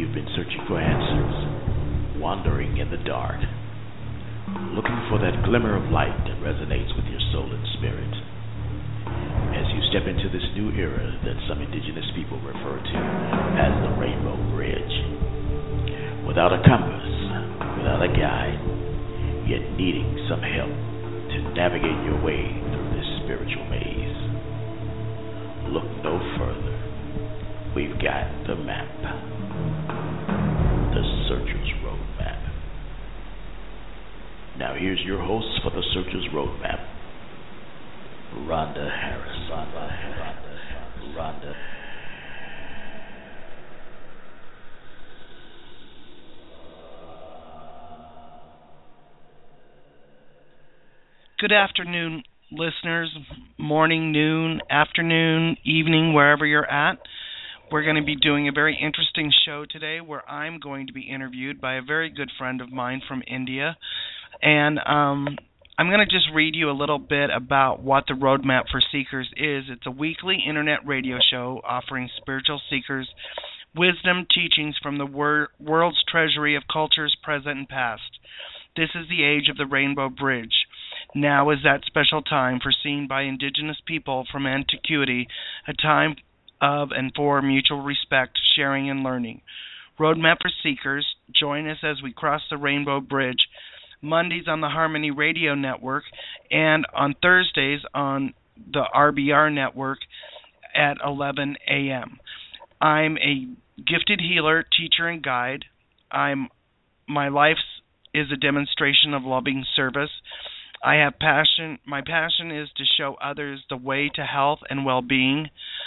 you've been searching for answers, wandering in the dark, looking for that glimmer of light that resonates with your soul and spirit. As you step into this new era that some indigenous people refer to as the Rainbow Bridge. Without a compass, without a guide, yet needing some help to navigate your way through this spiritual maze. Look no further. We've got the map. The Searcher's Roadmap. Now here's your host for the Searcher's Roadmap, Rhonda Harris. Rhonda. Good afternoon, listeners. Morning, noon, afternoon, evening, wherever you're at. We're going to be doing a very interesting show today where I'm going to be interviewed by a very good friend of mine from India. And I'm going to just read you a little bit about what the Roadmap for Seekers is. It's a weekly internet radio show offering spiritual seekers wisdom teachings from the world's treasury of cultures present and past. This is the age of the Rainbow Bridge. Now is that special time foreseen by indigenous people from antiquity, a time of and for mutual respect, sharing, and learning. Roadmap for Seekers, join us as we cross the Rainbow Bridge, Mondays on the Harmony Radio Network, and on Thursdays on the RBR Network at 11 a.m. I'm a gifted healer, teacher, and guide. My life is a demonstration of loving service. I have passion. My passion is to show others the way to health and well-being.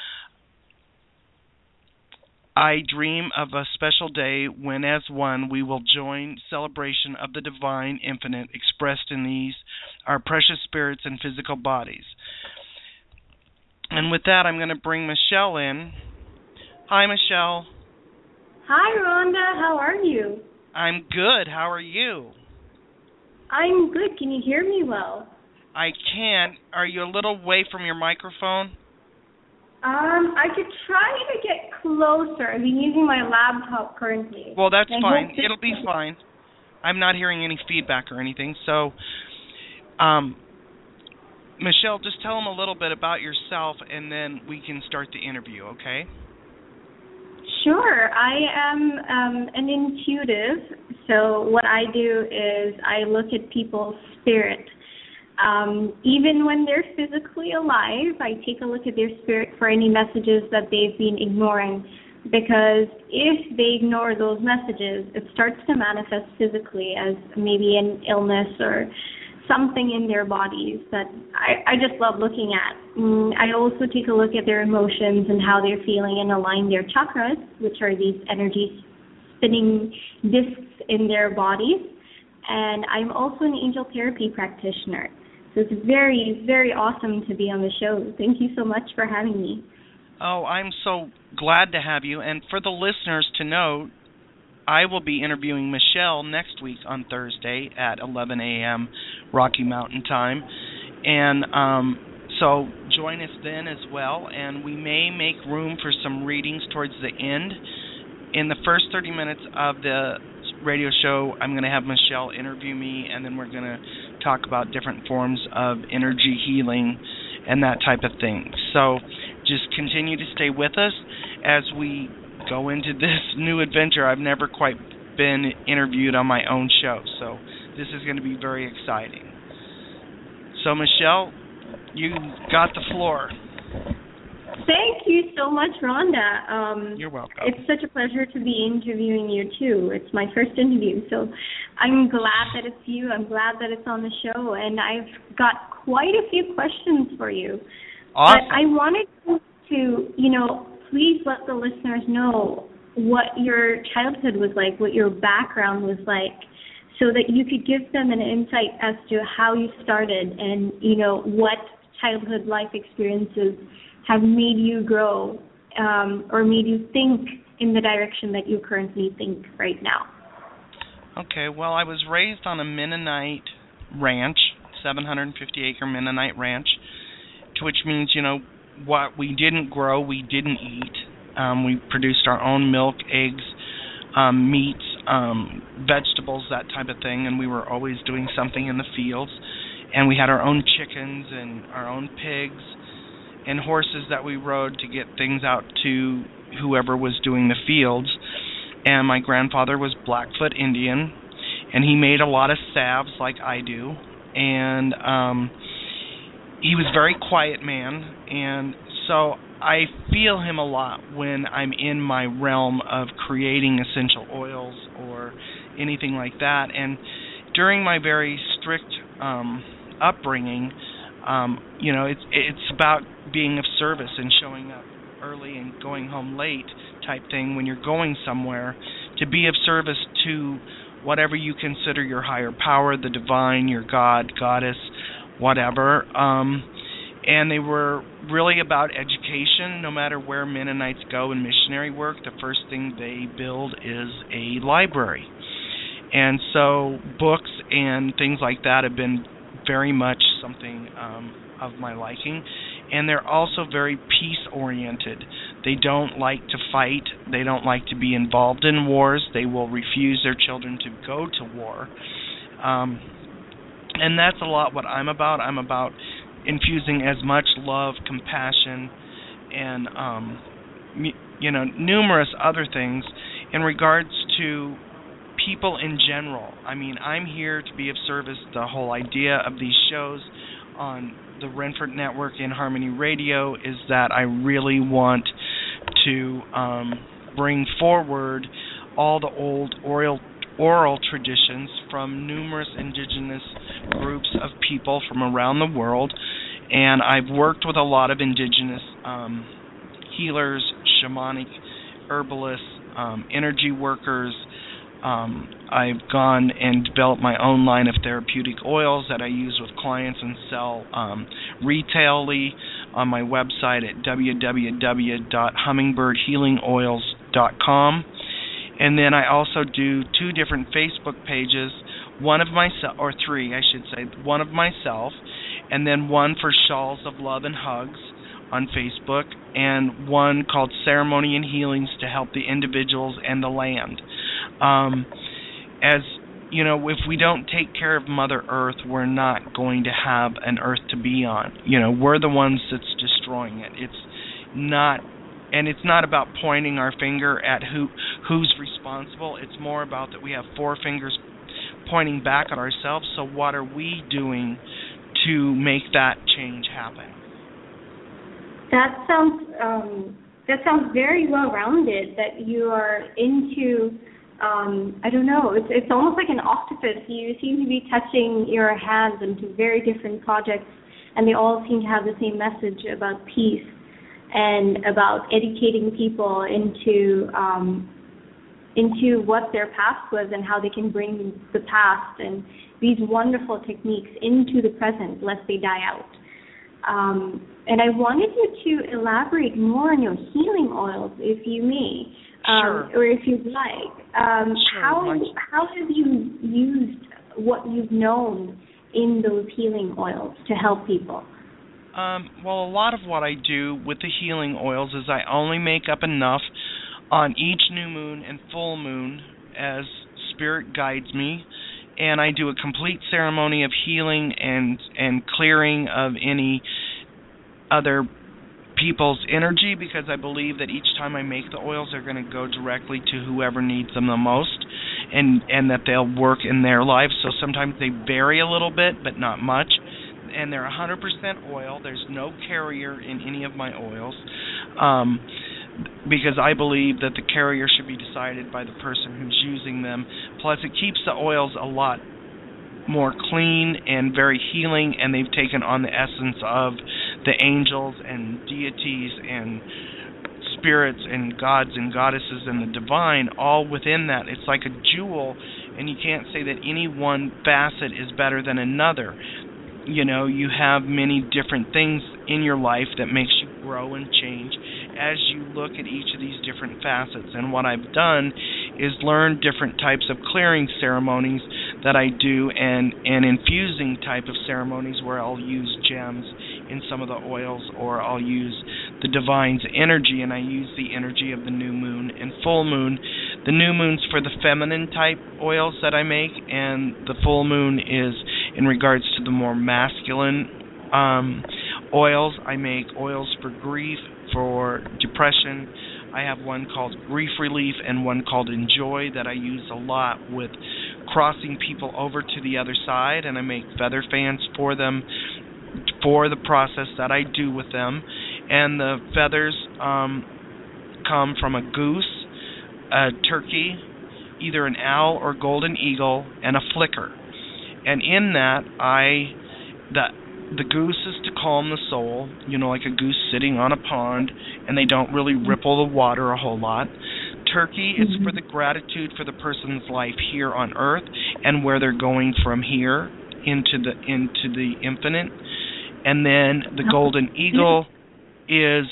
I dream of a special day when, as one, we will join celebration of the divine infinite expressed in these, our precious spirits and physical bodies. And with that, I'm going to bring Michelle in. Hi, Michelle. Hi, Rhonda. How are you? I'm good. How are you? I'm good. Can you hear me well? I can. Are you a little away from your microphone? I could try to get closer. I've been using my laptop currently. Well, that's fine. It'll be fine. I'm not hearing any feedback or anything. So, Michelle, just tell them a little bit about yourself, and then we can start the interview, okay? Sure. I am an intuitive. So what I do is I look at people's spirit. Even when they're physically alive, I take a look at their spirit for any messages that they've been ignoring. Because if they ignore those messages, it starts to manifest physically as maybe an illness or something in their bodies that I just love looking at. I also take a look at their emotions and how they're feeling and align their chakras, which are these energy spinning discs in their bodies. And I'm also an angel therapy practitioner. So it's very, very awesome to be on the show. Thank you so much for having me. Oh, I'm so glad to have you. And for the listeners to know, I will be interviewing Michelle next week on Thursday at 11 a.m. Rocky Mountain time. And so join us then as well. And we may make room for some readings towards the end. In the first 30 minutes of the radio show, I'm going to have Michelle interview me, and then we're going to talk about different forms of energy healing and that type of thing. So just continue to stay with us as we go into this new adventure. I've never quite been interviewed on my own show, so this is going to be very exciting. So, Michelle, you got the floor. Thank you so much, Rhonda. You're welcome. It's such a pleasure to be interviewing you, too. It's my first interview, so I'm glad that it's you. I'm glad that it's on the show, and I've got quite a few questions for you. Awesome. But I wanted to, please let the listeners know what your childhood was like, what your background was like, so that you could give them an insight as to how you started and, what childhood life experiences have made you grow or made you think in the direction that you currently think right now. Okay, well, I was raised on a Mennonite ranch, 750-acre Mennonite ranch, which means, what we didn't grow, we didn't eat. We produced our own milk, eggs, meats, vegetables, that type of thing, and we were always doing something in the fields. And we had our own chickens and our own pigs and horses that we rode to get things out to whoever was doing the fields. And my grandfather was Blackfoot Indian, and he made a lot of salves like I do. And he was a very quiet man, and so I feel him a lot when I'm in my realm of creating essential oils or anything like that. And during my very strict upbringing, it's about being of service and showing up early and going home late type thing when you're going somewhere, to be of service to whatever you consider your higher power, the divine, your God, goddess, whatever. And they were really about education. No matter where Mennonites go in missionary work, the first thing they build is a library. And so books and things like that have been very much something of my liking. And they're also very peace-oriented. They don't like to fight. They don't like to be involved in wars. They will refuse their children to go to war. And that's a lot what I'm about. I'm about infusing as much love, compassion, and numerous other things in regards to people in general. I mean, I'm here to be of service. The whole idea of these shows on the Renford Network in Harmony Radio is that I really want to bring forward all the old oral traditions from numerous indigenous groups of people from around the world. And I've worked with a lot of indigenous healers, shamanic herbalists, energy workers. I've gone and developed my own line of therapeutic oils that I use with clients and sell retailly on my website at www.hummingbirdhealingoils.com. And then I also do 2 different Facebook pages, one of myself, or 3 I should say, one of myself, and then one for Shawls of Love and Hugs on Facebook, and one called Ceremony and Healings to help the individuals and the land. As you know, if we don't take care of Mother Earth, we're not going to have an Earth to be on. You know, we're the ones that's destroying it. It's not about pointing our finger at who's responsible. It's more about that we have 4 fingers pointing back at ourselves. So what are we doing to make that change happen? That sounds very well-rounded, that you are into, I don't know, it's almost like an octopus. You seem to be touching your hands into very different projects, and they all seem to have the same message about peace and about educating people into what their past was and how they can bring the past and these wonderful techniques into the present, lest they die out. And I wanted you to elaborate more on your healing oils, if you may, sure. Or if you'd like. Sure. How have you used what you've known in those healing oils to help people? Well, a lot of what I do with the healing oils is I only make up enough on each new moon and full moon as Spirit guides me, and I do a complete ceremony of healing and clearing of any other people's energy, because I believe that each time I make the oils, they're going to go directly to whoever needs them the most, and that they'll work in their lives. So sometimes they vary a little bit, but not much. And they're 100% oil. There's no carrier in any of my oils, because I believe that the carrier should be decided by the person who's using them. Plus, it keeps the oils a lot more clean and very healing, and they've taken on the essence of the angels and deities and spirits and gods and goddesses and the divine all within that. It's like a jewel, and you can't say that any one facet is better than another. You know, you have many different things in your life that makes you grow and change as you look at each of these different facets. And what I've done is learn different types of clearing ceremonies that I do, and infusing type of ceremonies where I'll use gems in some of the oils, or I'll use the divine's energy, and I use the energy of the new moon and full moon The new moon's for the feminine type oils that I make, and the full moon is in regards to the more masculine oils. I make oils for grief, for depression. I have one called Grief Relief and one called Enjoy that I use a lot with crossing people over to the other side, and I make feather fans for them for the process that I do with them. And the feathers come from a goose, a turkey, either an owl or golden eagle, and a flicker. And in that, the goose is to calm the soul, like a goose sitting on a pond, and they don't really ripple the water a whole lot. Turkey is for the gratitude for the person's life here on earth and where they're going from here into the infinite. And then the golden eagle is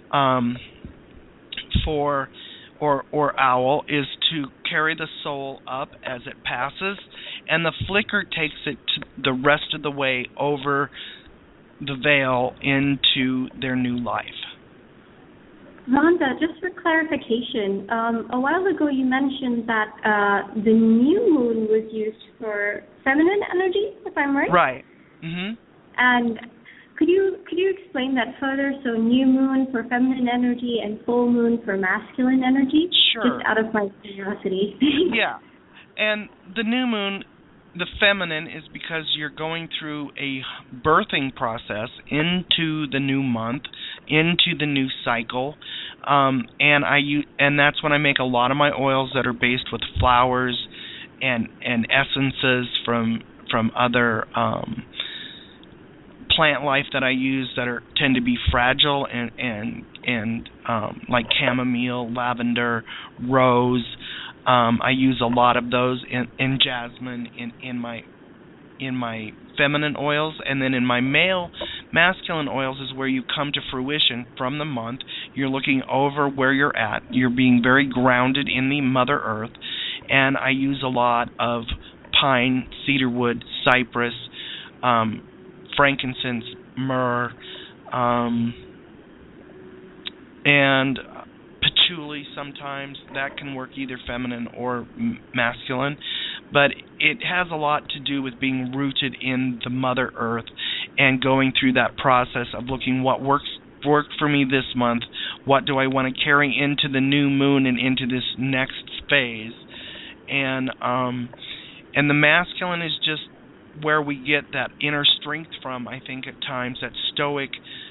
or owl is to carry the soul up as it passes, and the flicker takes it to the rest of the way over the veil into their new life. Rhonda, just for clarification, a while ago you mentioned that the new moon was used for feminine energy, if I'm right? Right. Mm-hmm. And could you explain that further? So new moon for feminine energy and full moon for masculine energy? Sure. Just out of my curiosity. Yeah. And the new moon, the feminine, is because you're going through a birthing process into the new month, into the new cycle, and that's when I make a lot of my oils that are based with flowers and essences from other plant life that I use that tend to be fragile and like chamomile, lavender, rose. I use a lot of those in jasmine in my feminine oils, and then in my masculine oils is where you come to fruition from the month. You're looking over where you're at. You're being very grounded in the Mother Earth, and I use a lot of pine, cedarwood, cypress, frankincense, myrrh, and patchouli sometimes. That can work either feminine or masculine, but it has a lot to do with being rooted in the Mother Earth and going through that process of looking what worked for me this month, what do I want to carry into the new moon and into this next phase, and the masculine is just where we get that inner strength from, I think, at times, that stoic,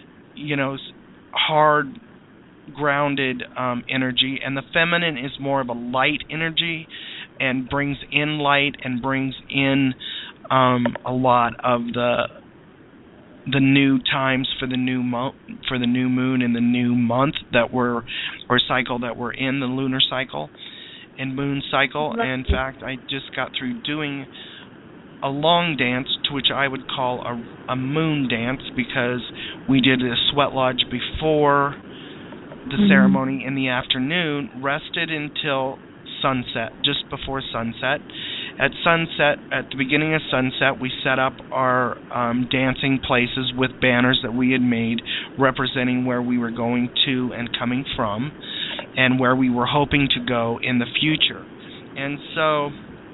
hard, grounded energy, and the feminine is more of a light energy and brings in light and brings in a lot of the new times for the new moon and the new month or cycle that we're in, the lunar cycle and moon cycle. And in fact, I just got through doing a long dance, to which I would call a moon dance, because we did a sweat lodge before the ceremony in the afternoon, rested until sunset, just before sunset. At sunset, at the beginning of sunset, we set up our dancing places with banners that we had made representing where we were going to and coming from and where we were hoping to go in the future. And so,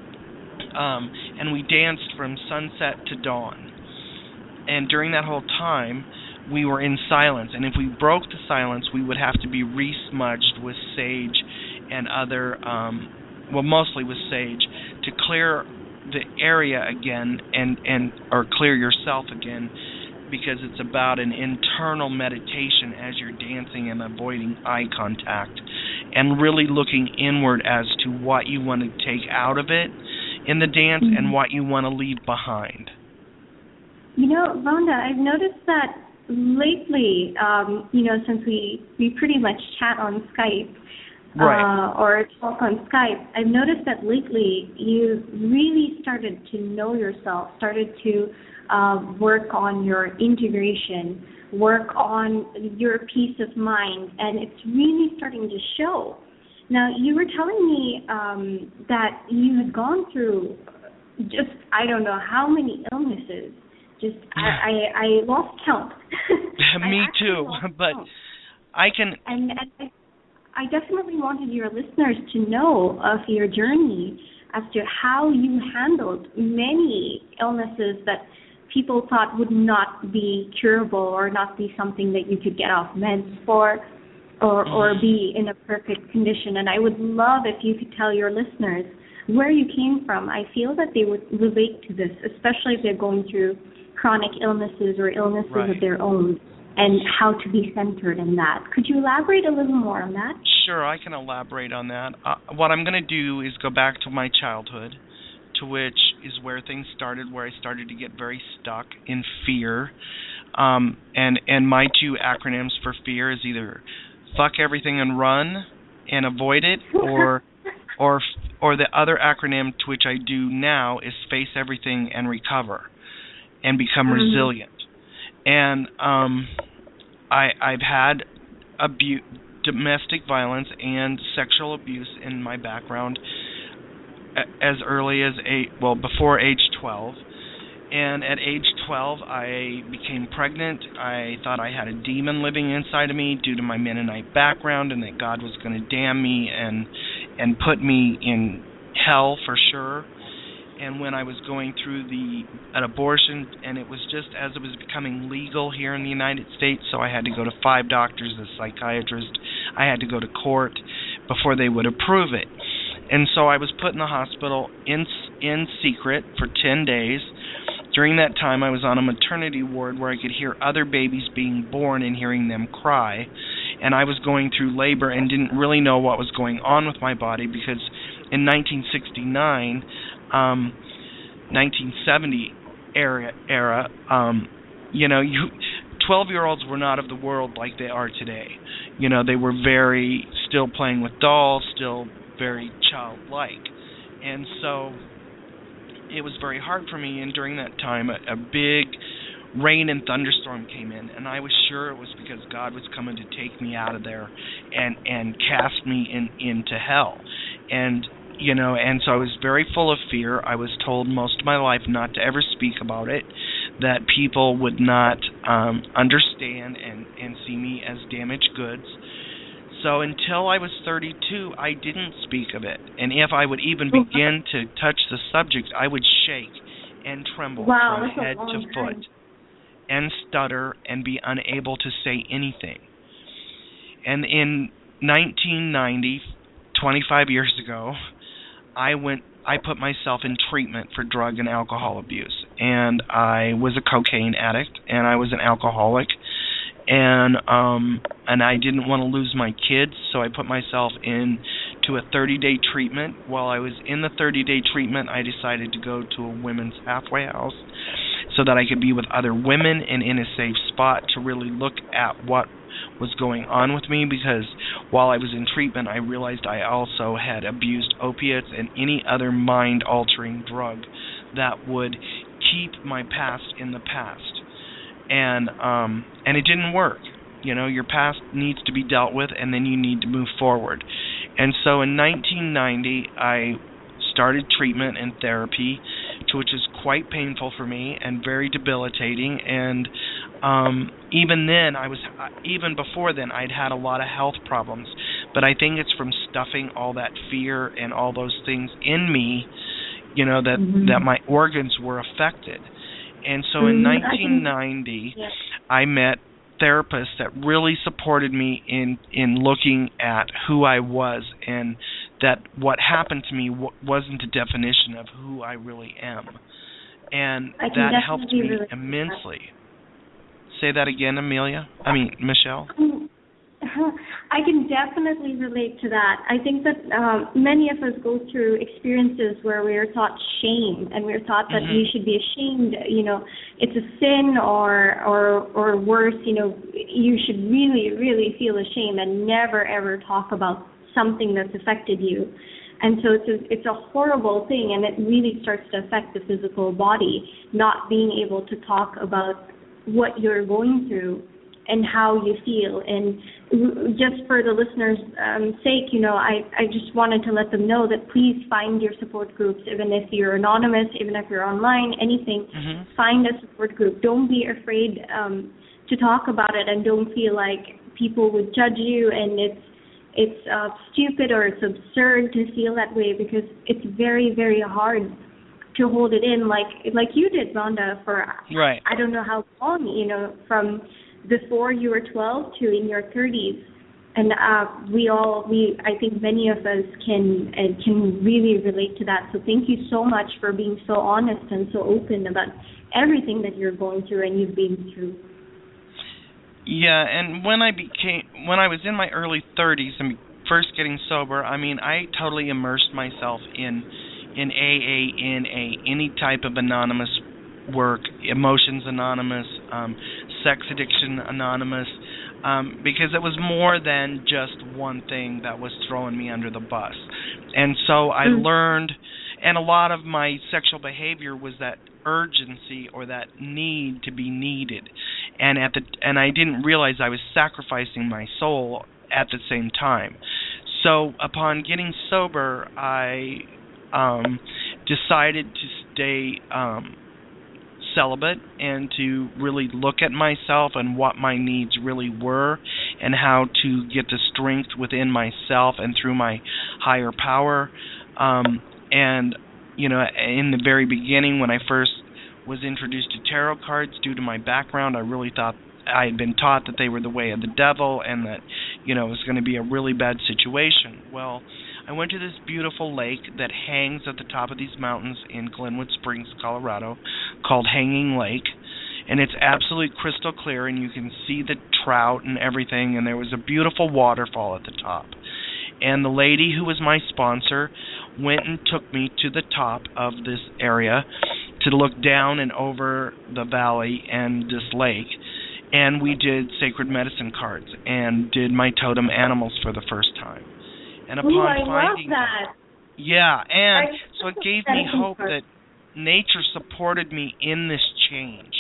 and we danced from sunset to dawn. And during that whole time, we were in silence, and if we broke the silence, we would have to be re-smudged with sage and other, mostly with sage, to clear the area again or clear yourself again, because it's about an internal meditation as you're dancing and avoiding eye contact and really looking inward as to what you want to take out of it in the dance and what you want to leave behind. Rhonda, I've noticed that lately, since we pretty much chat on Skype, right, or talk on Skype, I've noticed that lately you really started to know yourself, started to work on your integration, work on your peace of mind, and it's really starting to show. Now, you were telling me that you had gone through just, I don't know how many illnesses. Just, I lost count. Me too, but count. I can... And I definitely wanted your listeners to know of your journey as to how you handled many illnesses that people thought would not be curable or not be something that you could get off meds for or be in a perfect condition. And I would love if you could tell your listeners where you came from. I feel that they would relate to this, especially if they're going through chronic illnesses or illnesses of their own, and how to be centered in that. Could you elaborate a little more on that? Sure, I can elaborate on that. What I'm going to do is go back to my childhood, to which is where things started, where I started to get very stuck in fear. And my two acronyms for fear is either fuck everything and run and avoid it, or the other acronym to which I do now is face everything and recover and become resilient. And I've had domestic violence and sexual abuse in my background as early as before age 12. And at age 12, I became pregnant. I thought I had a demon living inside of me due to my Mennonite background, and that God was going to damn me and put me in hell for sure. And when I was going through an abortion, and it was just as it was becoming legal here in the United States, so I had to go to 5 doctors, a psychiatrist. I had to go to court before they would approve it. And so I was put in the hospital in secret for 10 days. During that time, I was on a maternity ward where I could hear other babies being born and hearing them cry. And I was going through labor and didn't really know what was going on with my body, because in 1969, 1970 era, 12-year-olds were not of the world like they are today. They were still playing with dolls, still very childlike. And so it was very hard for me, and during that time a big rain and thunderstorm came in, and I was sure it was because God was coming to take me out of there and cast me into hell. And so I was very full of fear. I was told most of my life not to ever speak about it, that people would not understand and see me as damaged goods. So until I was 32, I didn't speak of it. And if I would even begin to touch the subject, I would shake and tremble from head to foot and stutter and be unable to say anything. And in 1990, 25 years ago, I put myself in treatment for drug and alcohol abuse. And I was a cocaine addict, and I was an alcoholic. And I didn't want to lose my kids, so I put myself into a 30-day treatment. While I was in the 30-day treatment, I decided to go to a women's halfway house so that I could be with other women and in a safe spot to really look at what was going on with me, because while I was in treatment, I realized I also had abused opiates and any other mind-altering drug that would keep my past in the past. And it didn't work. Your past needs to be dealt with, and then you need to move forward. And so in 1990, I started treatment and therapy, which is quite painful for me and very debilitating. And even before then, I'd had a lot of health problems. But I think it's from stuffing all that fear and all those things in me, that my organs were affected. And so in 1990, I met therapists that really supported me in looking at who I was, and that what happened to me wasn't a definition of who I really am. And that helped me immensely. Say that again, Michelle? I can definitely relate to that. I think that many of us go through experiences where we are taught shame, and we're taught that we should be ashamed. It's a sin, or worse. You should really, really feel ashamed and never ever talk about something that's affected you. And so it's a horrible thing, and it really starts to affect the physical body, not being able to talk about what you're going through and how you feel. And just for the listeners' sake, I just wanted to let them know that please find your support groups, even if you're anonymous, even if you're online, anything. Find a support group. Don't be afraid to talk about it, and don't feel like people would judge you, and stupid or it's absurd to feel that way, because it's very, very hard to hold it in, like you did, Rhonda, for right. I don't know how long, from before you were 12 to in your 30s. And I think many of us can really relate to that. So thank you so much for being so honest and so open about everything that you're going through and you've been through. Yeah, and when I was in my early 30s and first getting sober, I mean, I totally immersed myself in AA, NA, any type of anonymous work, Emotions Anonymous, Sex Addiction Anonymous, because it was more than just one thing that was throwing me under the bus. And so I learned, and a lot of my sexual behavior was that urgency or that need to be needed. And I didn't realize I was sacrificing my soul at the same time. So upon getting sober, I decided to stay celibate and to really look at myself and what my needs really were and how to get the strength within myself and through my higher power. And, in the very beginning when I first was introduced to tarot cards, due to my background, I really thought I had been taught that they were the way of the devil and that, it was going to be a really bad situation. Well, I went to this beautiful lake that hangs at the top of these mountains in Glenwood Springs, Colorado, called Hanging Lake, and it's absolutely crystal clear, and you can see the trout and everything, and there was a beautiful waterfall at the top. And the lady who was my sponsor went and took me to the top of this area to look down and over the valley and this lake, and we did sacred medicine cards and did my totem animals for the first time. And upon finding that. Yeah, and so it gave me hope that nature supported me in this change.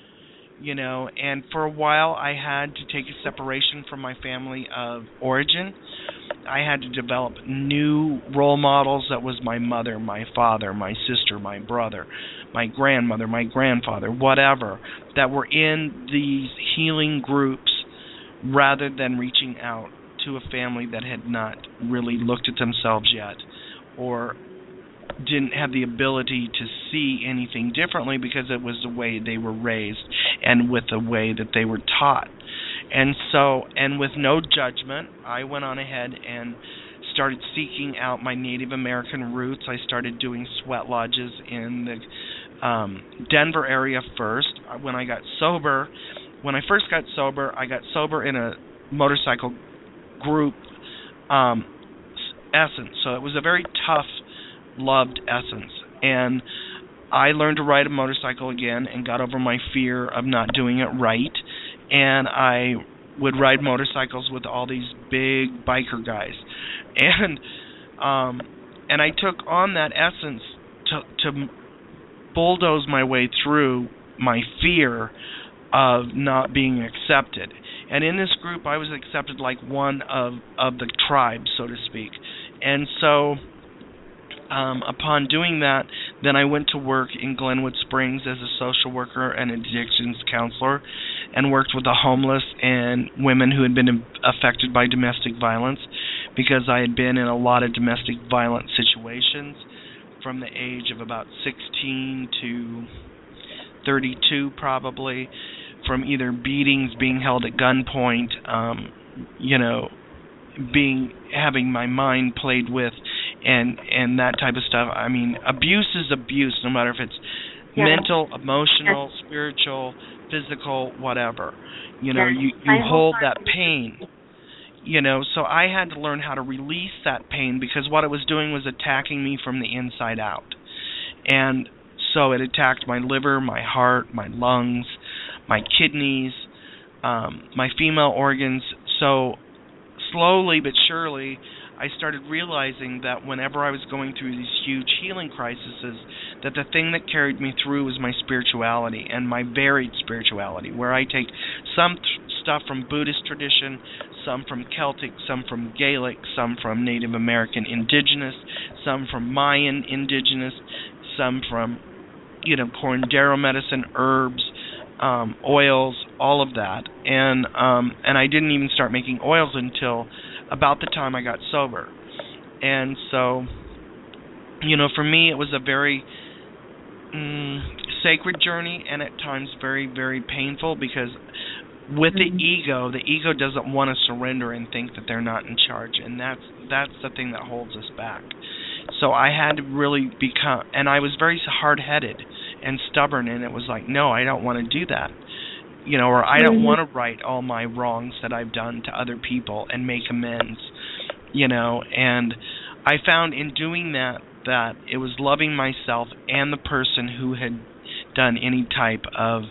And for a while I had to take a separation from my family of origin. I had to develop new role models. That was my mother, my father, my sister, my brother, my grandmother, my grandfather, whatever, that were in these healing groups rather than reaching out to a family that had not really looked at themselves yet or didn't have the ability to see anything differently because it was the way they were raised and with the way that they were taught. And so, and with no judgment, I went on ahead and started seeking out my Native American roots. I started doing sweat lodges in the Denver area first. When I first got sober, I got sober in a motorcycle group essence. So it was a very tough, loved essence. And I learned to ride a motorcycle again and got over my fear of not doing it right. And I would ride motorcycles with all these big biker guys. And I took on that essence to bulldoze my way through my fear of not being accepted. And in this group, I was accepted like one of the tribe, so to speak. And so upon doing that, then I went to work in Glenwood Springs as a social worker and addictions counselor and worked with the homeless and women who had been affected by domestic violence, because I had been in a lot of domestic violence situations from the age of about 16 to 32 probably, from either beatings, being held at gunpoint, having my mind played with, and that type of stuff. I mean, abuse is abuse, no matter if it's mental, emotional, spiritual, physical, whatever. You hold that pain. So I had to learn how to release that pain, because what it was doing was attacking me from the inside out. And so it attacked my liver, my heart, my lungs, my kidneys, my female organs. So slowly but surely, I started realizing that whenever I was going through these huge healing crises, that the thing that carried me through was my spirituality, and my varied spirituality, where I take some stuff from Buddhist tradition, some from Celtic, some from Gaelic, some from Native American indigenous, some from Mayan indigenous, some from, Curandero medicine, herbs, oils, all of that. And I didn't even start making oils until about the time I got sober. And so, for me, it was a very sacred journey, and at times very, very painful, because with the ego doesn't want to surrender and think that they're not in charge, and that's the thing that holds us back. So I had to really become, and I was very hard-headed and stubborn, and it was like, no, I don't want to do that, or I don't want to right all my wrongs that I've done to other people and make amends, and I found in doing that it was loving myself and the person who had done any type of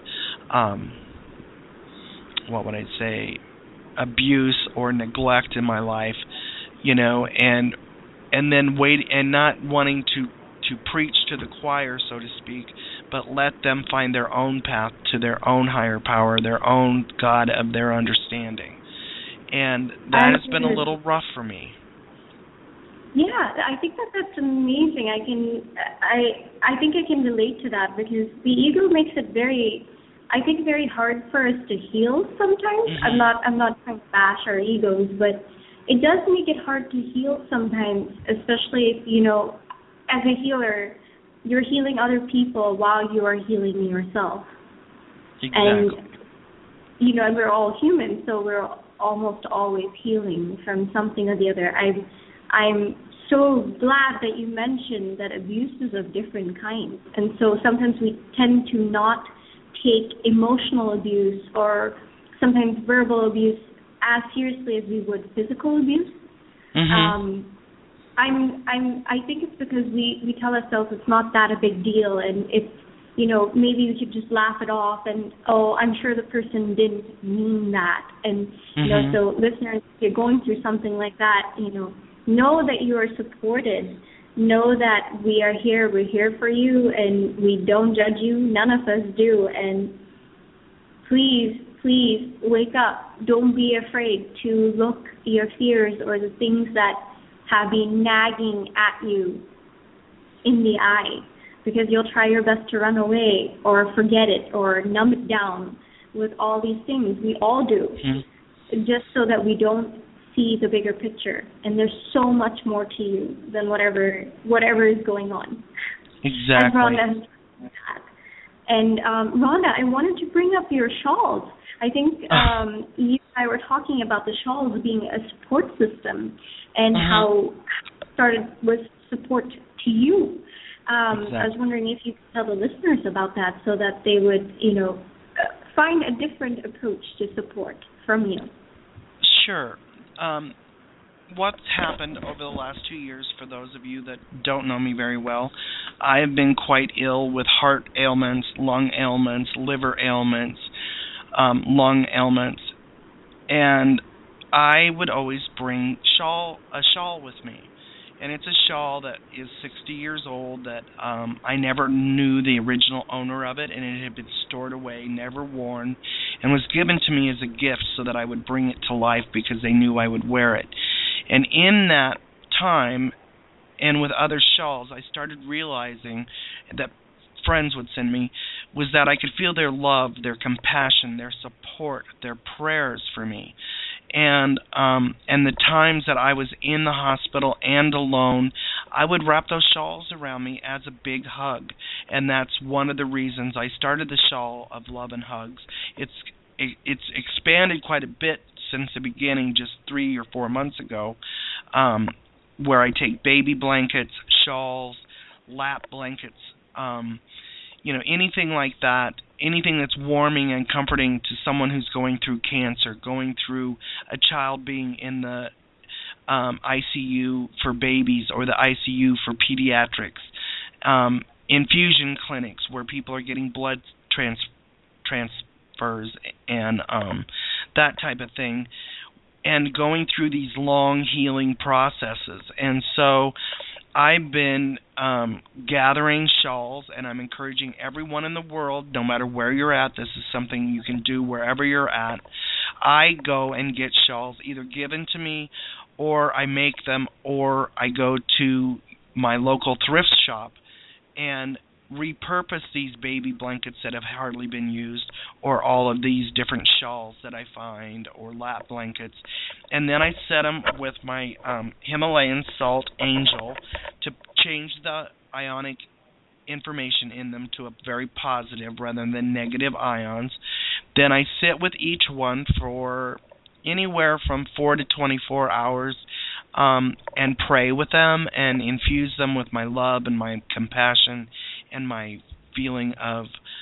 what would I say, abuse or neglect in my life, and then wait, and not wanting to preach to the choir, so to speak, but let them find their own path to their own higher power, their own God of their understanding. And that has been a little rough for me. Yeah, I think that's amazing. I think I can relate to that, because the ego makes it very hard for us to heal sometimes. I'm not trying to bash our egos, but it does make it hard to heal sometimes, especially if, as a healer, you're healing other people while you are healing yourself. Exactly. And, we're all human, so we're almost always healing from something or the other. I'm so glad that you mentioned that abuse is of different kinds. And so sometimes we tend to not take emotional abuse or sometimes verbal abuse as seriously as we would physical abuse. I think it's because we tell ourselves it's not that a big deal, and it's, maybe we could just laugh it off, and I'm sure the person didn't mean that. And so listeners, if you're going through something like that, know that you are supported. Know that we are here. We're here for you, and we don't judge you. None of us do. And please wake up. Don't be afraid to look your fears or the things that have been nagging at you in the eye, because you'll try your best to run away or forget it or numb it down with all these things. We all do, just so that we don't see the bigger picture. And there's so much more to you than whatever is going on. Exactly. And Rhonda, I wanted to bring up your shawls. I think you and I were talking about the shawls being a support system, and how it started with support to you. Exactly. I was wondering if you could tell the listeners about that, so that they would, find a different approach to support from you. Sure. What's happened over the last 2 years, for those of you that don't know me very well, I have been quite ill with heart ailments, lung ailments, liver ailments, lung ailments, and I would always bring a shawl with me. And it's a shawl that is 60 years old that I never knew the original owner of it, and it had been stored away, never worn, and was given to me as a gift so that I would bring it to life because they knew I would wear it. And in that time, and with other shawls, I started realizing that friends would send me, was that I could feel their love, their compassion, their support, their prayers for me. And the times that I was in the hospital and alone, I would wrap those shawls around me as a big hug. And that's one of the reasons I started the Shawl of Love and Hugs. It's expanded quite a bit since the beginning, just 3 or 4 months ago, where I take baby blankets, shawls, lap blankets, anything like that, anything that's warming and comforting to someone who's going through cancer, going through a child being in the ICU for babies or the ICU for pediatrics, infusion clinics where people are getting blood transfers and that type of thing, and going through these long healing processes. And so I've been gathering shawls, and I'm encouraging everyone in the world, no matter where you're at, this is something you can do wherever you're at. I go and get shawls either given to me, or I make them, or I go to my local thrift shop and repurpose these baby blankets that have hardly been used, or all of these different shawls that I find, or lap blankets, and then I set them with my Himalayan salt angel to change the ionic information in them to a very positive rather than negative ions. Then I sit with each one for anywhere from 4 to 24 hours and pray with them and infuse them with my love and my compassion and my feeling of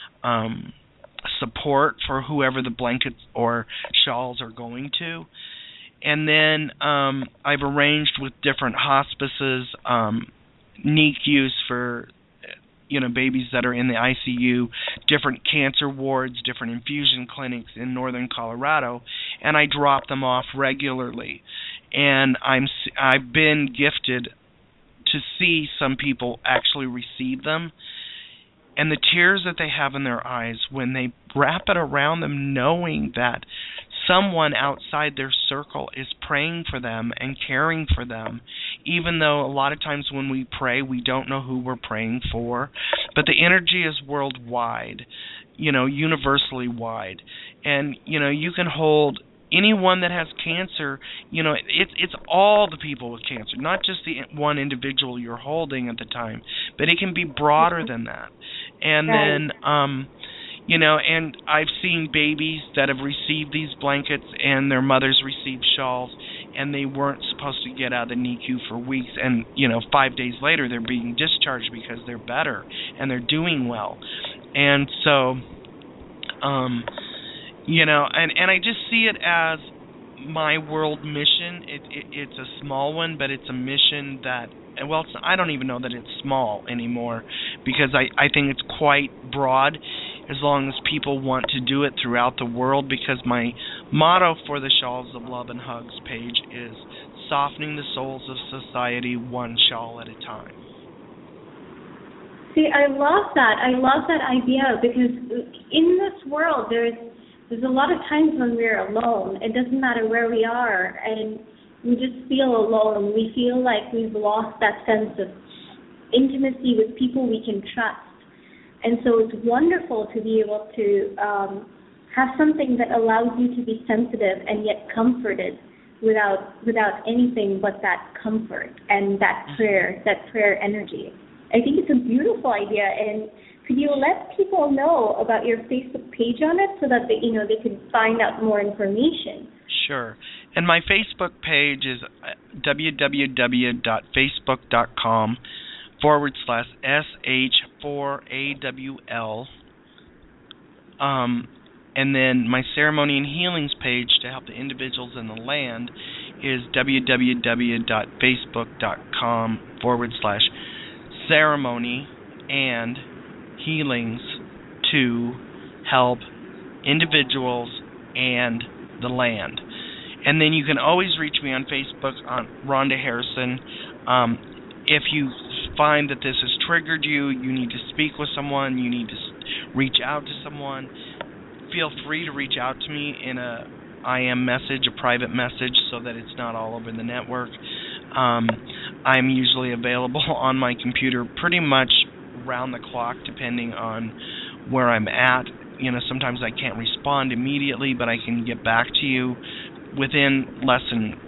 support for whoever the blankets or shawls are going to. And then I've arranged with different hospices, NICUs for babies that are in the ICU, different cancer wards, different infusion clinics in northern Colorado, and I drop them off regularly. And I've been gifted to see some people actually receive them, and the tears that they have in their eyes when they wrap it around them, knowing that someone outside their circle is praying for them and caring for them, even though a lot of times when we pray, we don't know who we're praying for. But the energy is worldwide, universally wide. And, you can hold anyone that has cancer, it's all the people with cancer, not just the one individual you're holding at the time, but it can be broader than that. And then, and I've seen babies that have received these blankets and their mothers received shawls, and they weren't supposed to get out of the NICU for weeks, and 5 days later they're being discharged because they're better and they're doing well. And so and I just see it as my world mission. It's a small one, but it's a mission that, I don't even know that it's small anymore, because I think it's quite broad, as long as people want to do it throughout the world, because my motto for the Shawls of Love and Hugs page is softening the souls of society one shawl at a time. See, I love that. I love that idea, because in this world there's a lot of times when we're alone. It doesn't matter where we are, and we just feel alone. We feel like we've lost that sense of intimacy with people we can trust. And so it's wonderful to be able to have something that allows you to be sensitive and yet comforted without anything but that comfort and that prayer energy. I think it's a beautiful idea, and could you let people know about your Facebook page on it so that they can find out more information? Sure. And my Facebook page is www.facebook.com/SH4AWL. And then my ceremony and healings page to help the individuals in the land is www.facebook.com/ceremony and healings to help individuals and the land. And then you can always reach me on Facebook on Rhonda Harrison. If you find that this has triggered you, you need to speak with someone, you need to reach out to someone, feel free to reach out to me in a IM message, a private message, so that it's not all over the network. I'm usually available on my computer pretty much round the clock, depending on where I'm at. Sometimes I can't respond immediately, but I can get back to you within less than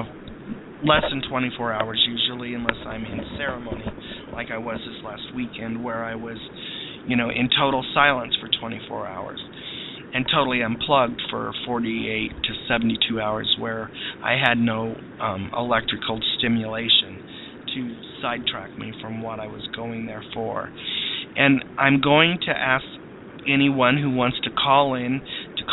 24 hours usually, unless I'm in ceremony, like I was this last weekend, where I was, in total silence for 24 hours and totally unplugged for 48 to 72 hours, where I had no electrical stimulation to sidetrack me from what I was going there for. And I'm going to ask anyone who wants to call in to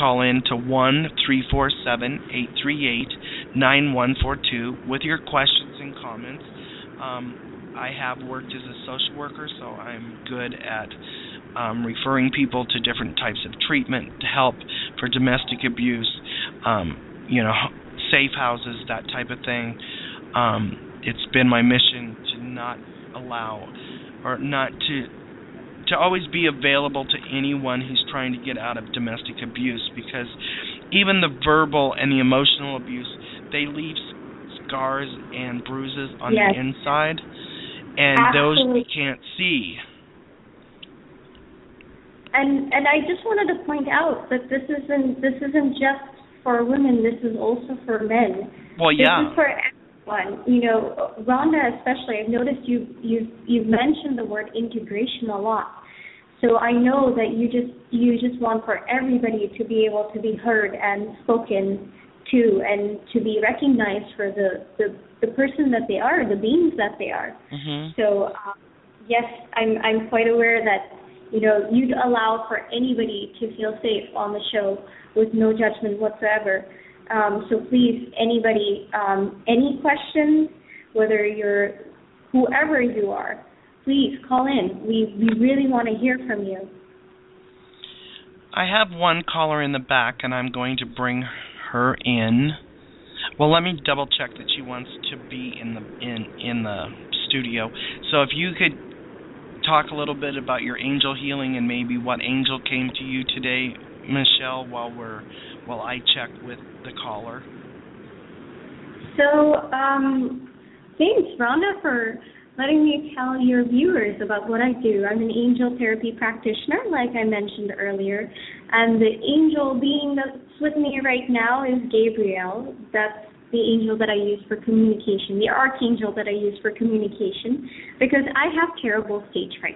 1-347-838-9142 with your questions and comments. I have worked as a social worker, so I'm good at referring people to different types of treatment to help for domestic abuse, safe houses, that type of thing. It's been my mission to not allow, or not to always be available to anyone who's trying to get out of domestic abuse, because even the verbal and the emotional abuse, they leave scars and bruises on the inside, and those we can't see. And I just wanted to point out that this isn't just for women. This is also for men. Well, yeah. This is for everyone. You know, Rhonda especially. I've noticed you've mentioned the word integration a lot. So I know that you just want for everybody to be able to be heard and spoken to, and to be recognized for the person that they are, the beings that they are. Mm-hmm. So yes, I'm quite aware that, you know, you'd allow for anybody to feel safe on the show with no judgment whatsoever. So please, anybody, any questions, whether you're whoever you are, please call in. We really want to hear from you. I have one caller in the back, and I'm going to bring her in. Well, let me double check that she wants to be in the studio. So if you could talk a little bit about your angel healing and maybe what angel came to you today, Michelle, while I check with the caller. So thanks, Rhonda, for letting me tell your viewers about what I do. I'm an angel therapy practitioner, like I mentioned earlier, and the angel being that's with me right now is Gabriel. That's the angel that I use for communication, the archangel that I use for communication, because I have terrible stage fright.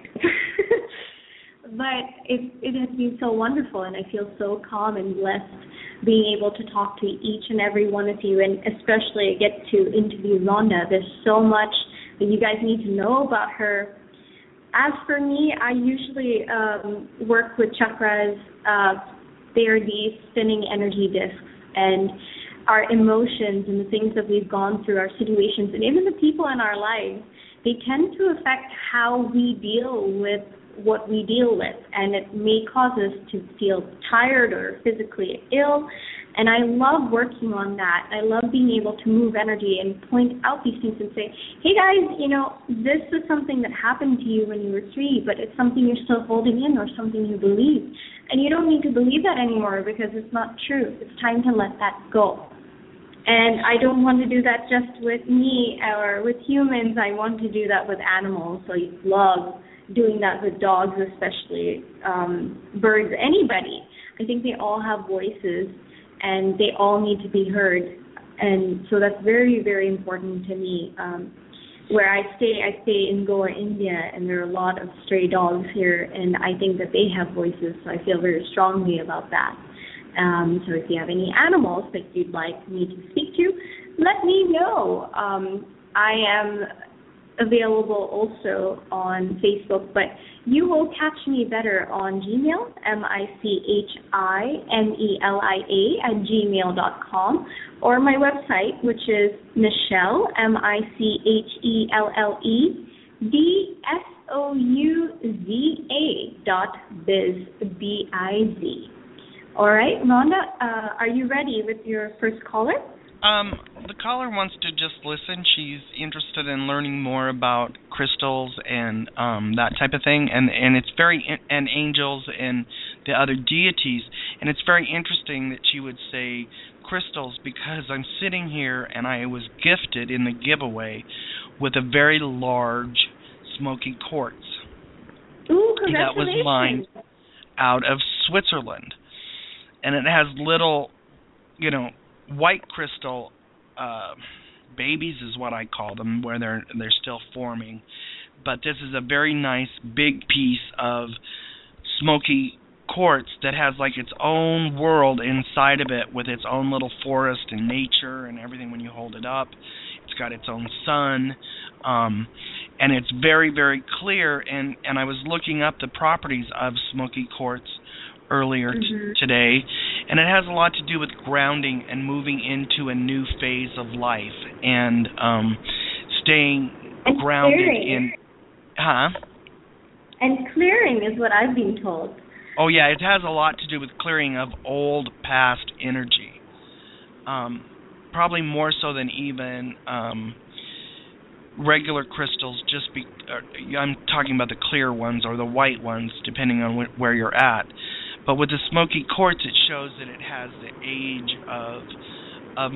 But it has been so wonderful, and I feel so calm and blessed being able to talk to each and every one of you, and especially get to interview Rhonda. There's so much that you guys need to know about her. As for me, I usually work with chakras. They are these spinning energy discs, and our emotions and the things that we've gone through, our situations, and even the people in our lives, they tend to affect how we deal with what we deal with, and it may cause us to feel tired or physically ill. And I love working on that. I love being able to move energy and point out these things and say, hey guys, you know, this is something that happened to you when you were 3, but it's something you're still holding in or something you believe. And you don't need to believe that anymore because it's not true. It's time to let that go. And I don't want to do that just with me or with humans. I want to do that with animals. So I love doing that with dogs, especially birds, anybody. I think they all have voices, and they all need to be heard. And so that's very, very important to me. Where I stay in Goa, India, and there are a lot of stray dogs here, and I think that they have voices, so I feel very strongly about that. So if you have any animals that you'd like me to speak to, let me know. I am available also on Facebook, but you will catch me better on Gmail, michimmelia@gmail.com, or my website, which is Michelle, MicheleDSouza.biz, B-I-Z. All right, Rhonda, are you ready with your first caller? The caller wants to just listen. She's interested in learning more about crystals and that type of thing, and it's and angels and the other deities. And it's very interesting that she would say crystals, because I'm sitting here and I was gifted in the giveaway with a very large smoky quartz. Ooh, congratulations. That was mined out of Switzerland. And it has little, white crystal babies is what I call them, where they're still forming. But this is a very nice big piece of smoky quartz that has like its own world inside of it, with its own little forest and nature and everything when you hold it up. It's got its own sun, and it's very, very clear. And I was looking up the properties of smoky quartz earlier today, and it has a lot to do with grounding and moving into a new phase of life, and staying and grounded clearing. And clearing is what I've been told. Oh yeah, it has a lot to do with clearing of old past energy. Probably more so than even regular crystals. I'm talking about the clear ones or the white ones, depending on where you're at. But with the smoky quartz, it shows that it has the age of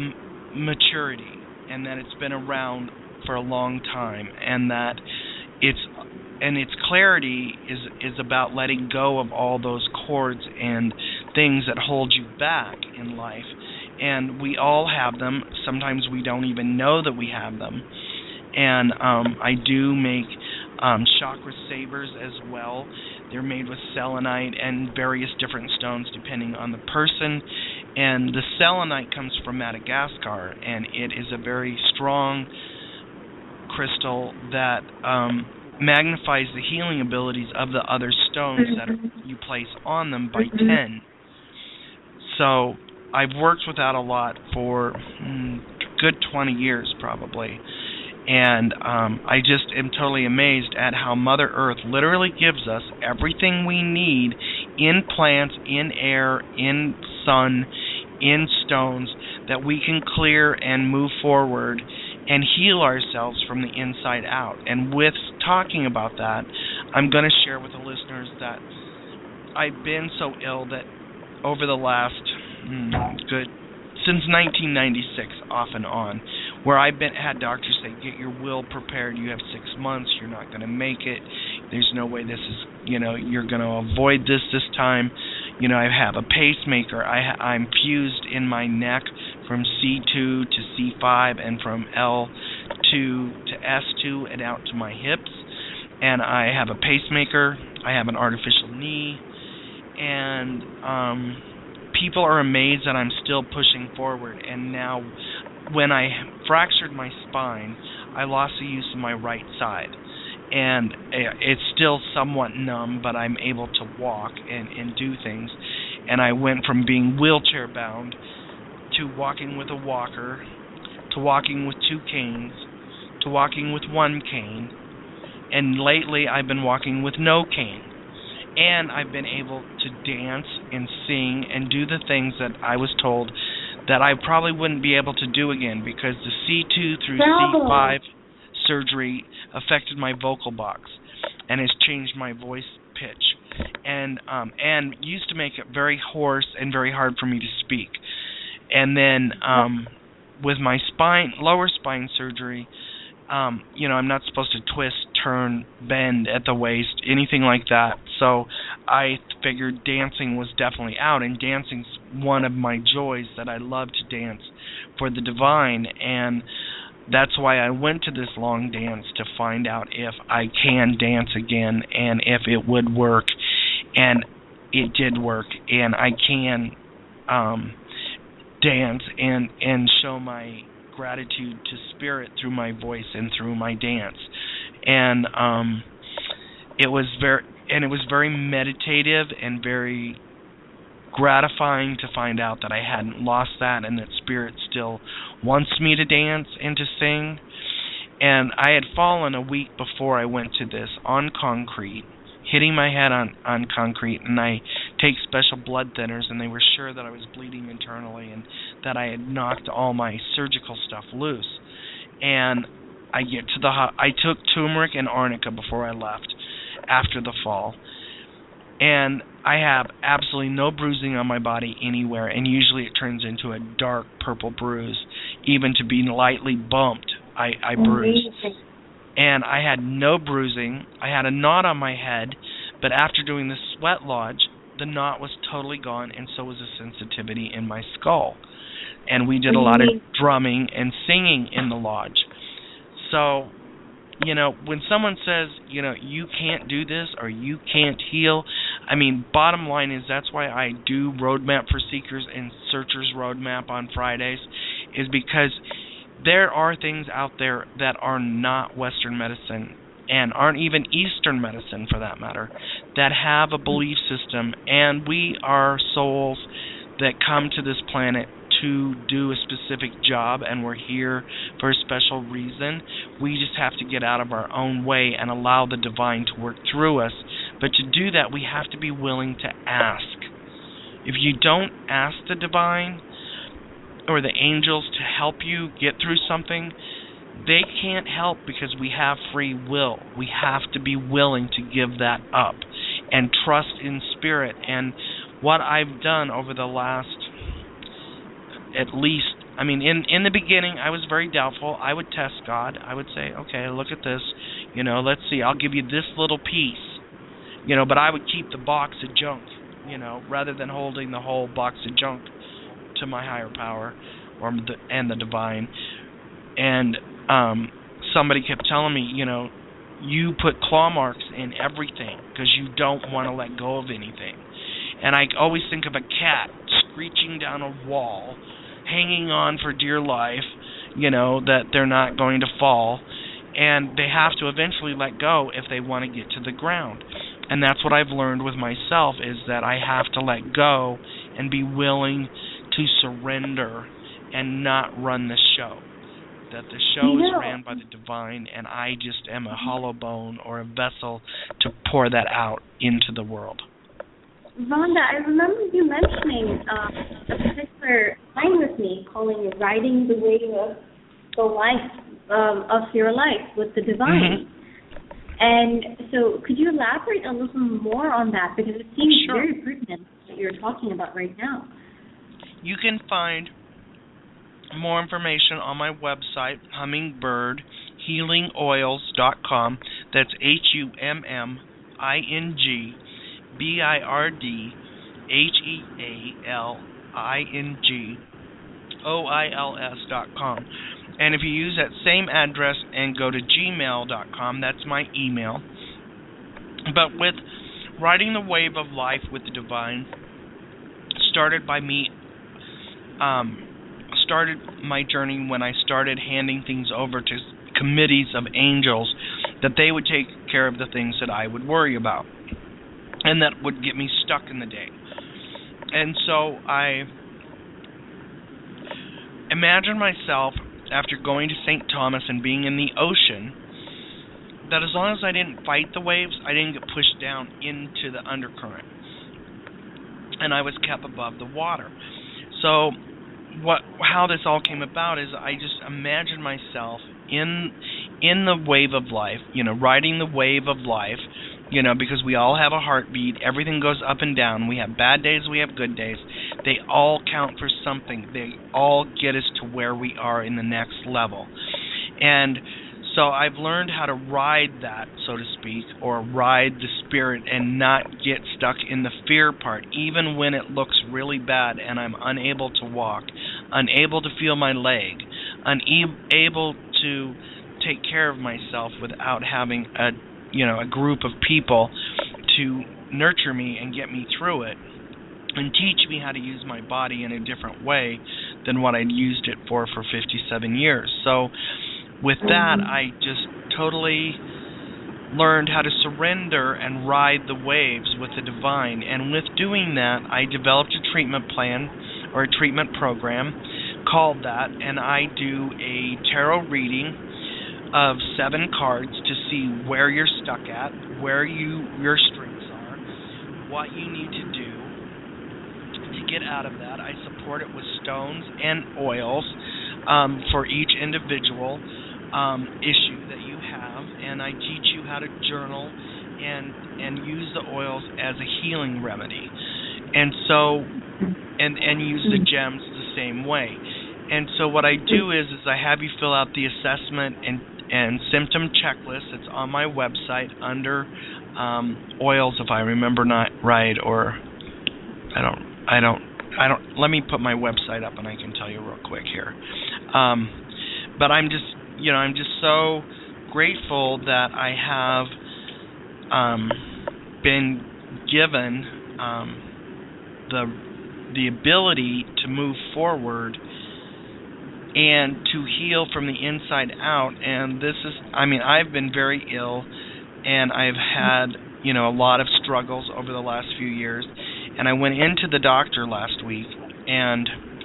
maturity, and that it's been around for a long time, and that it's and its clarity is about letting go of all those cords and things that hold you back in life. And we all have them. Sometimes we don't even know that we have them. And I do make chakra savers as well. They're made with selenite and various different stones depending on the person. And the selenite comes from Madagascar, and it is a very strong crystal that magnifies the healing abilities of the other stones that you place on them by 10. So I've worked with that a lot for a good 20 years probably. And I just am totally amazed at how Mother Earth literally gives us everything we need in plants, in air, in sun, in stones, that we can clear and move forward and heal ourselves from the inside out. And with talking about that, I'm going to share with the listeners that I've been so ill that over the last since 1996, off and on, where I've had doctors say, get your will prepared, you have 6 months, you're not going to make it, there's no way this is, you're going to avoid this time. I have a pacemaker, I'm fused in my neck from C2 to C5 and from L2 to S2 and out to my hips, and I have a pacemaker, I have an artificial knee, and people are amazed that I'm still pushing forward. And now, when I fractured my spine, I lost the use of my right side. And it's still somewhat numb, but I'm able to walk and do things. And I went from being wheelchair-bound to walking with a walker, to walking with 2 canes, to walking with 1 cane. And lately, I've been walking with no cane. And I've been able to dance and sing and do the things that I was told that I probably wouldn't be able to do again, because the C2 through C5 surgery affected my vocal box and has changed my voice pitch and used to make it very hoarse and very hard for me to speak. And then with my lower spine surgery, I'm not supposed to twist, turn, bend at the waist, anything like that. So I figured dancing was definitely out, and dancing's one of my joys, that I love to dance for the divine, and that's why I went to this long dance, to find out if I can dance again and if it would work. And it did work, and I can dance and show my gratitude to spirit through my voice and through my dance. And it was very meditative and very gratifying to find out that I hadn't lost that, and that spirit still wants me to dance and to sing. And I had fallen a week before I went to this on concrete, hitting my head on concrete, and I take special blood thinners, and they were sure that I was bleeding internally and that I had knocked all my surgical stuff loose. And I get to I took turmeric and arnica before I left after the fall, and I have absolutely no bruising on my body anywhere, and usually it turns into a dark purple bruise. Even to be lightly bumped, I bruise. And I had no bruising. I had a knot on my head, but after doing the sweat lodge, the knot was totally gone, and so was the sensitivity in my skull. And we did a lot of drumming and singing in the lodge. So, when someone says, you can't do this or you can't heal, bottom line is that's why I do Roadmap for Seekers and Searchers Roadmap on Fridays, is because there are things out there that are not Western medicine and aren't even Eastern medicine for that matter, that have a belief system, and we are souls that come to this planet to do a specific job, and we're here for a special reason. We just have to get out of our own way and allow the divine to work through us. But to do that, we have to be willing to ask. If you don't ask the divine or the angels to help you get through something, they can't help, because we have free will. We have to be willing to give that up and trust in spirit. And what I've done over the last, at least, in the beginning, I was very doubtful. I would test God. I would say, okay, look at this. Let's see, I'll give you this little piece, but I would keep the box of junk, rather than holding the whole box of junk to my higher power and the divine. And somebody kept telling me, you put claw marks in everything because you don't want to let go of anything. And I always think of a cat screeching down a wall, hanging on for dear life, that they're not going to fall. And they have to eventually let go if they want to get to the ground. And that's what I've learned with myself, is that I have to let go and be willing to surrender and not run the show. That the show is ran by the divine, and I just am a hollow bone or a vessel to pour that out into the world. Vonda, I remember you mentioning a particular line with me, calling it riding the wave of the life of your life with the divine. Mm-hmm. And so could you elaborate a little more on that? Because it seems very pertinent what you're talking about right now. You can find more information on my website, hummingbirdhealingoils.com. That's HummingBirdhealingoils.com. And if you use that same address and go to gmail.com, that's my email. But with riding the wave of life with the divine, started my journey when I started handing things over to committees of angels, that they would take care of the things that I would worry about, and that would get me stuck in the day. And so I imagine myself, after going to St. Thomas and being in the ocean, that as long as I didn't fight the waves, I didn't get pushed down into the undercurrent, and I was kept above the water. So how this all came about is I just imagined myself in the wave of life, riding the wave of life, because we all have a heartbeat. Everything goes up and down. We have bad days, we have good days. They all count for something. They all get us to where we are in the next level. And so I've learned how to ride that, so to speak, or ride the spirit and not get stuck in the fear part, even when it looks really bad and I'm unable to walk, unable to feel my leg, unable to take care of myself without having a group of people to nurture me and get me through it and teach me how to use my body in a different way than what I'd used it for 57 years. So with that, I just totally learned how to surrender and ride the waves with the divine. And with doing that, I developed a treatment plan or a treatment program called that, and I do a tarot reading of 7 cards to see where you're stuck at, where your strengths are, what you need to do to get out of that. I support it with stones and oils for each individual issue that you have, and I teach you how to journal and use the oils as a healing remedy, and so and use the gems the same way. And so what I do is I have you fill out the assessment and symptom checklist. It's on my website under oils, if I remember not right, or I don't. Let me put my website up and I can tell you real quick here. But I'm just so grateful that I have been given the ability to move forward and to heal from the inside out. And this is, I've been very ill, and I've had, a lot of struggles over the last few years. And I went into the doctor last week, and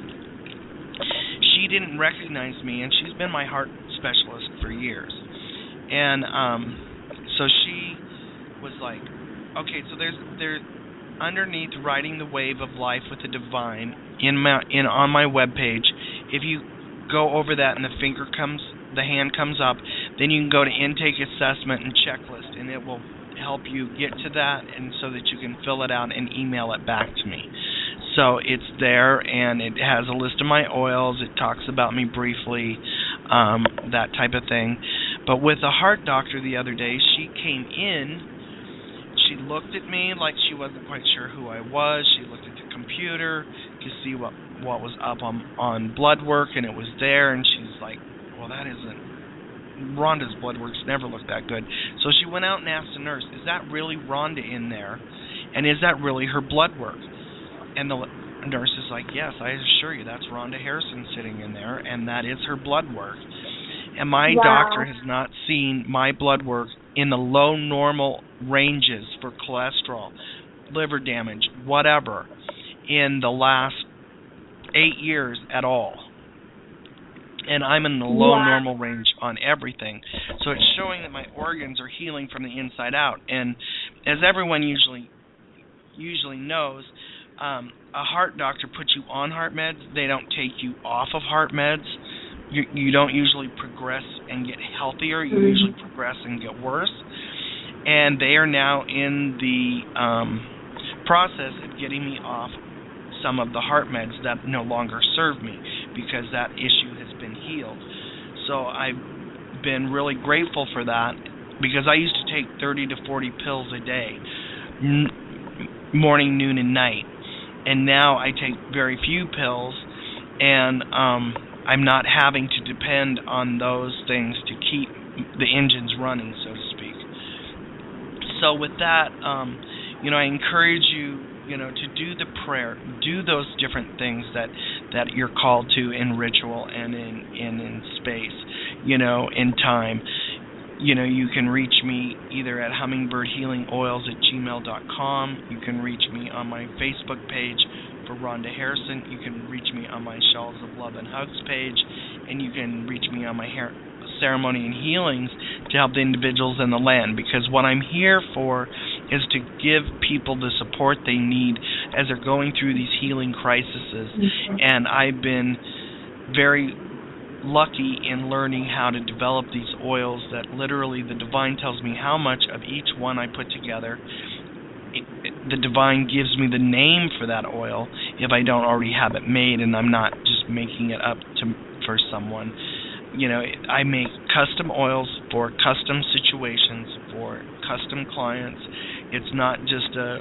she didn't recognize me, and she's been my heart specialist for years. And so she was like, okay, so there's underneath riding the wave of life with the divine on my webpage. If you go over that and the hand comes up, then you can go to intake assessment and checklist, and it will help you get to that, and so that you can fill it out and email it back to me. So it's there, and it has a list of my oils. It talks about me briefly, that type of thing. But with the heart doctor the other day, she came in. She looked at me like she wasn't quite sure who I was. She looked at the computer to see what was up on blood work, and it was there, and she's like, well, that isn't, Rhonda's blood works never looked that good. So she went out and asked the nurse, is that really Rhonda in there? And is that really her blood work? And the nurse is like, yes, I assure you, that's Rhonda Harrison sitting in there, and that is her blood work. And my doctor has not seen my blood work in the low normal ranges for cholesterol, liver damage, whatever, in the last 8 years at all. And I'm in the low normal range on everything. So it's showing that my organs are healing from the inside out. And as everyone usually knows, a heart doctor puts you on heart meds. They don't take you off of heart meds. You don't usually progress and get healthier. You usually progress and get worse. And they are now in the process of getting me off some of the heart meds that no longer serve me because that issue has been healed. So I've been really grateful for that because I used to take 30 to 40 pills a day, morning, noon, and night. And now I take very few pills, and I'm not having to depend on those things to keep the engines running, so to speak. So with that, I encourage you, to do the prayer, do those different things that you're called to in ritual and in space, in time. You can reach me either at hummingbirdhealingoils@gmail.com. You can reach me on my Facebook page for Rhonda Harrison. You can reach me on my Shells of Love and Hugs page, and you can reach me on my Ceremony and Healings to help the individuals in the land, because what I'm here for is to give people the support they need as they're going through these healing crises. And I've been very lucky in learning how to develop these oils that literally the divine tells me how much of each one I put together. The divine gives me the name for that oil if I don't already have it made, and I'm not just making it up for someone. I make custom oils for custom situations, for custom clients. It's not just a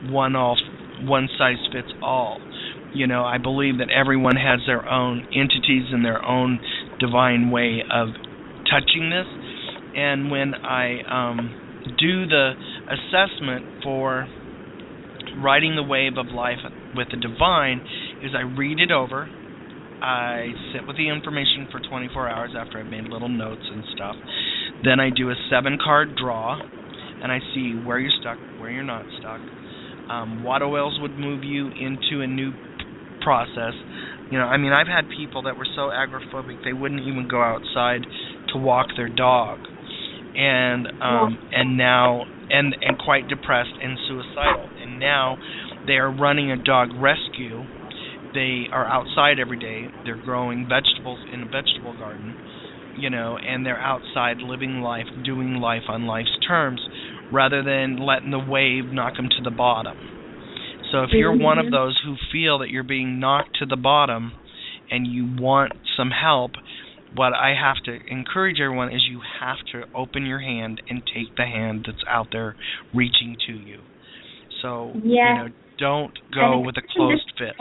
one-size-fits-all. I believe that everyone has their own entities and their own divine way of touching this. And when I do the assessment for riding the wave of life with the divine, is I read it over. I sit with the information for 24 hours after I've made little notes and stuff. Then I do a 7-card draw, and I see where you're stuck, where you're not stuck, what oils would move you into a new process. I've had people that were so agoraphobic they wouldn't even go outside to walk their dog, and now quite depressed and suicidal, and now they are running a dog rescue. They are outside every day. They're growing vegetables in a vegetable garden, and they're outside living life, doing life on life's terms, rather than letting the wave knock them to the bottom. So if you're one of those who feel that you're being knocked to the bottom and you want some help, what I have to encourage everyone is you have to open your hand and take the hand that's out there reaching to you. So, don't go with a closed fist.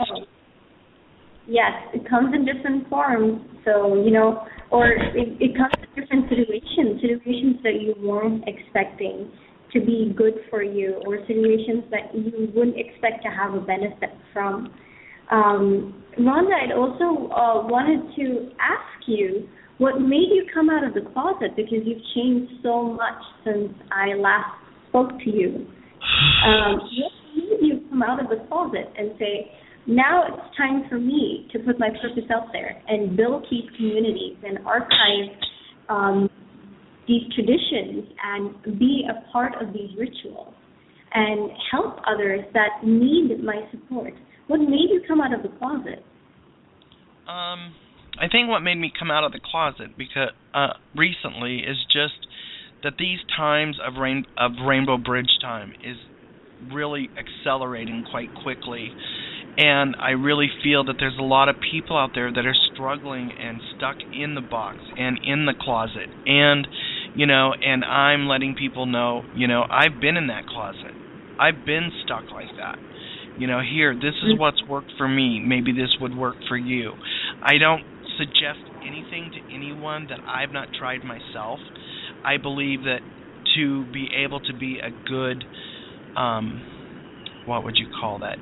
Yes, it comes in different forms. So, or it comes in different situations that you weren't expecting to be good for you, or situations that you wouldn't expect to have a benefit from. Rhonda, I'd also wanted to ask you what made you come out of the closet, because you've changed so much since I last spoke to you. What made you come out of the closet and say, now it's time for me to put my purpose out there and build these communities and archive these traditions and be a part of these rituals and help others that need my support? What made you come out of the closet? I think what made me come out of the closet because recently is just that these times of Rainbow Bridge time is really accelerating quite quickly. And I really feel that there's a lot of people out there that are struggling and stuck in the box and in the closet. And you know, and I'm letting people know, you know, I've been in that closet. I've been stuck like that. You know, here, this is what's worked for me. Maybe this would work for you. I don't suggest anything to anyone that I've not tried myself. I believe that to be able to be a good, what would you call that,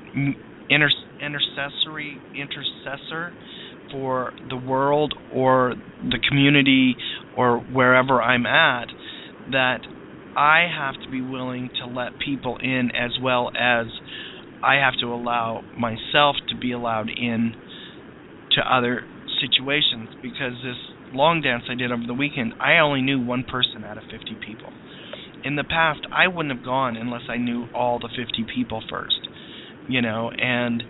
intercessor for the world or the community or wherever I'm at, that I have to be willing to let people in as well as I have to allow myself to be allowed in to other situations, because this long dance I did over the weekend, I only knew one person out of 50 people. In the past, I wouldn't have gone unless I knew all the 50 people first, you know, and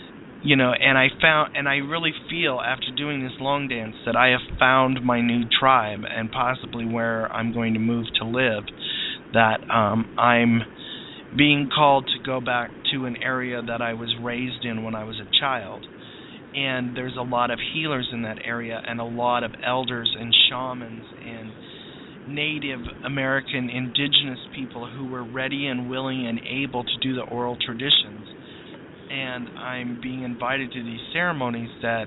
I really feel after doing this long dance that I have found my new tribe and possibly where I'm going to move to live, that I'm being called to go back to an area that I was raised in when I was a child. And there's a lot of healers in that area and a lot of elders and shamans and Native American indigenous people who were ready and willing and able to do the oral traditions. And I'm being invited to these ceremonies that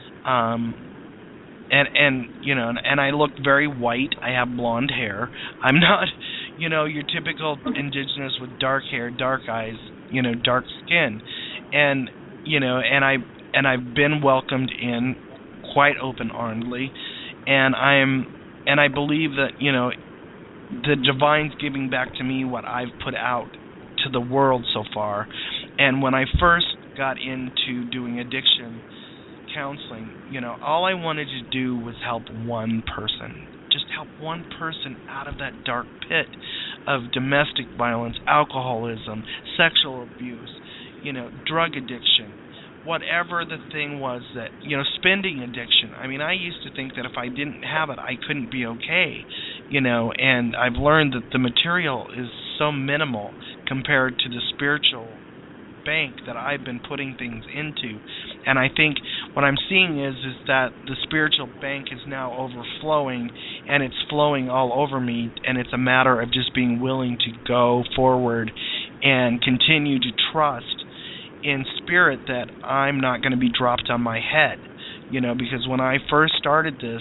and I look very white. I have blonde hair. I'm not, you know, your typical indigenous with dark hair, dark eyes, you know, dark skin. And you know, and I've been welcomed in quite open-armedly, and I believe that, you know, the divine's giving back to me what I've put out to the world so far. And when I first got into doing addiction counseling, you know, all I wanted to do was help one person. Just help one person out of that dark pit of domestic violence, alcoholism, sexual abuse, you know, drug addiction, whatever the thing was that, you know, spending addiction. I mean, I used to think that if I didn't have it, I couldn't be okay, you know, and I've learned that the material is so minimal compared to the spiritual bank that I've been putting things into. And I think what I'm seeing is that the spiritual bank is now overflowing, and it's flowing all over me, and it's a matter of just being willing to go forward and continue to trust in spirit that I'm not going to be dropped on my head, you know, because when I first started this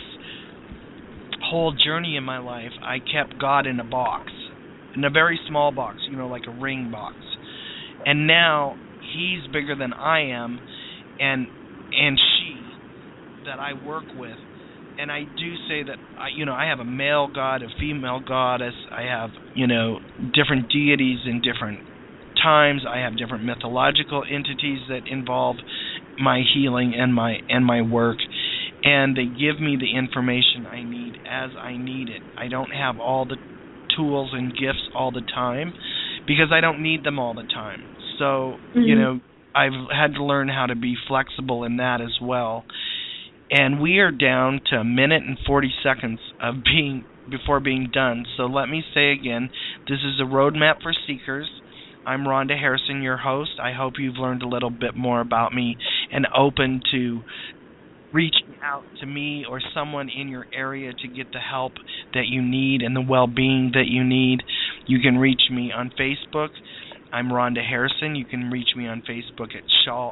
whole journey in my life, I kept God in a box, in a very small box, you know, like a ring box. And now He's bigger than I am, and she that I work with. And I do say that, I have a male god, a female goddess. I have, you know, different deities in different times. I have different mythological entities that involve my healing and my work, and they give me the information I need as I need it. I don't have all the tools and gifts all the time because I don't need them all the time. So, you know, I've had to learn how to be flexible in that as well. And we are down to 1 minute and 40 seconds before being done. So let me say again, this is a roadmap for seekers. I'm Rhonda Harrison, your host. I hope you've learned a little bit more about me and open to reaching out to me or someone in your area to get the help that you need and the well-being that you need. You can reach me on Facebook. I'm Rhonda Harrison. You can reach me on Facebook at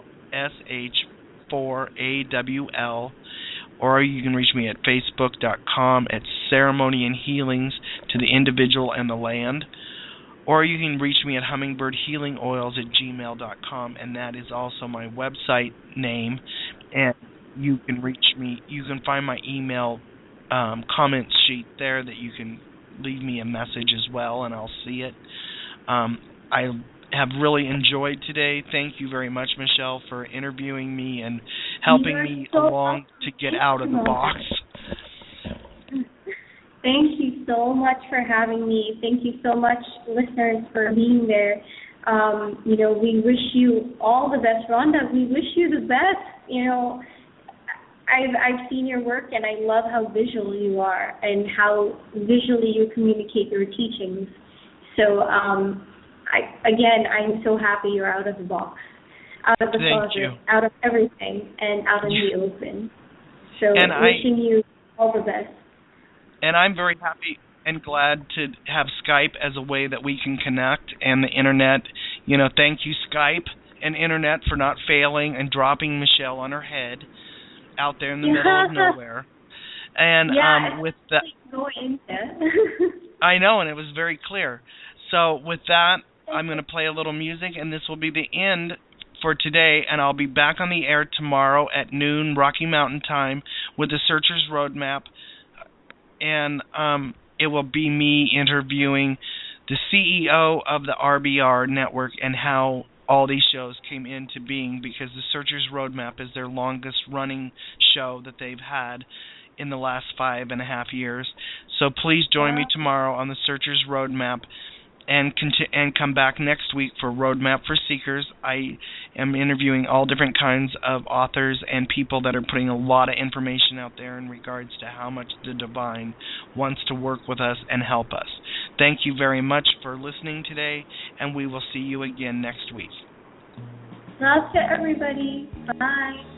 SH4AWL, or you can reach me at facebook.com at Ceremony and Healings to the Individual and the Land. Or you can reach me at hummingbirdhealingoils@gmail.com, and that is also my website name. And you can reach me. You can find my email comment sheet there that you can leave me a message as well, and I'll see it. I have really enjoyed today. Thank you very much, Michelle, for interviewing me and helping me along to get out of the box. Thank you so much for having me. Thank you so much, listeners, for being there. We wish you all the best. Rhonda, we wish you the best. I've seen your work, and I love how visual you are and how visually you communicate your teachings. So, I'm so happy you're out of the box, out of the closet, out of everything, and out in the open. So, wishing you all the best. And I'm very happy. and glad to have Skype as a way that we can connect, and the internet. Thank you, Skype and internet, for not failing and dropping Michelle on her head out there in the middle of nowhere. And with that, I know, and it was very clear. So with that, I'm going to play a little music, and this will be the end for today, and I'll be back on the air tomorrow at noon Rocky Mountain time with the Searcher's Roadmap, and it will be me interviewing the CEO of the RBR network and how all these shows came into being, because the Searcher's Roadmap is their longest running show that they've had in the last 5.5 years. So please join me tomorrow on the Searcher's Roadmap, and come back next week for Roadmap for Seekers. I am interviewing all different kinds of authors and people that are putting a lot of information out there in regards to how much the divine wants to work with us and help us. Thank you very much for listening today, and we will see you again next week. Love to everybody. Bye.